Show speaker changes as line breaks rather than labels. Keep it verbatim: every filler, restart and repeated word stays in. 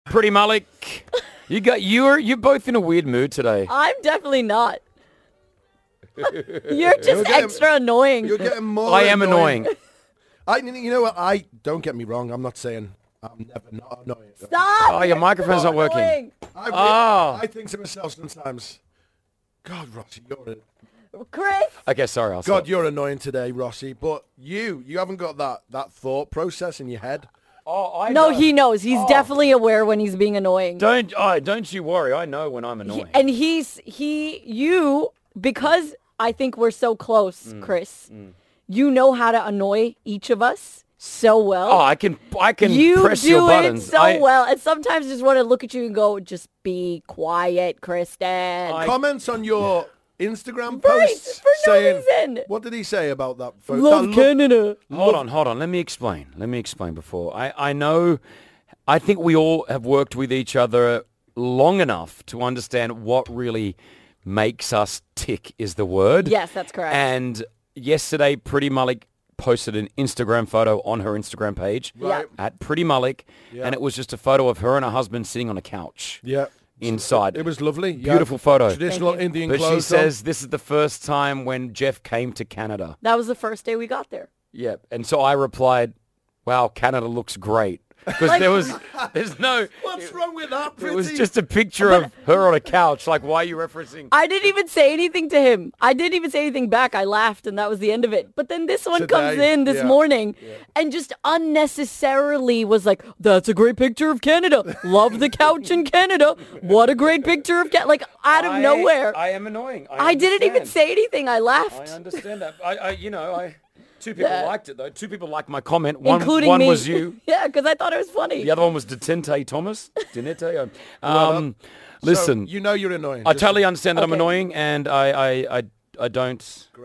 Pretty Malik, you got you're you're both in a weird mood today.
I'm definitely not. You're just
You're getting-
extra annoying.
You're getting more.
I am annoying.
I, you know what? I don't get me wrong. I'm not saying I'm never not annoying.
Stop!
Oh, your microphone's not working.
Annoying.
I,
Oh.
I think to myself sometimes, God, Rossi, you're a,
Chris.
Okay, sorry, I'll
God,
stop.
you're annoying today, Rossi. But you, you haven't got that that thought process in your head.
Oh, I
No,
know.
he knows. He's
Oh.
definitely aware when he's being annoying.
Don't oh, don't you worry. I know when I'm
He-
annoying.
and he's he you because I think we're so close,
Mm.
Chris. You know how to annoy each of us so well.
oh, I can I can
you
press
do
your
it
buttons.
so
I,
well, and sometimes just want to look at you and go, "Just be quiet, Kristen."
I-
Comments on your Instagram
Right,
posts
for no
saying,
reason.
what did he say about that photo?
Love
that look-
Canada.
Hold on, hold on. Let me explain. Let me explain before. I, I know, I think we all have worked with each other long enough to understand what really makes us tick is the word.
Yes, that's correct.
And yesterday, Pretty Malik posted an Instagram photo on her Instagram page
Right.
at Pretty Malik,
Yeah.
and it was just a photo of her and her husband sitting on a couch
Yeah.
inside.
It was lovely. Yeah.
Beautiful photo.
Traditional
Thank you.
Indian
But she
clothes. on.
says this is the first time when Jeff came to Canada.
That was the first day we got there.
Yeah, and so I replied, "Wow, Canada looks great." Because
Like-
there was, there's no,
What's wrong with that,
it
Pretty?
was just a picture of her on a couch. Like, why are you referencing?
I didn't even say anything to him. I didn't even say anything back. I laughed, and that was the end of it. But then this one comes
Today,
in this
yeah.
morning and just unnecessarily was like, "That's a great picture of Canada. Love the couch in Canada. What a great picture of Canada." Like, out of
I-
nowhere.
I am annoying. I,
I didn't even
understand.
say anything. I
I
laughed.
understand that. I, I you know, I two people
Yeah.
liked it though. Two people liked my comment. One,
Including
one
me.
was you.
Yeah, because I thought it was funny.
The other one was Detente Thomas. Dinete. Um,
So,
listen,
you know you're annoying.
I
Just-
totally understand that I'm
Okay.
annoying, and I, I, I, I don't.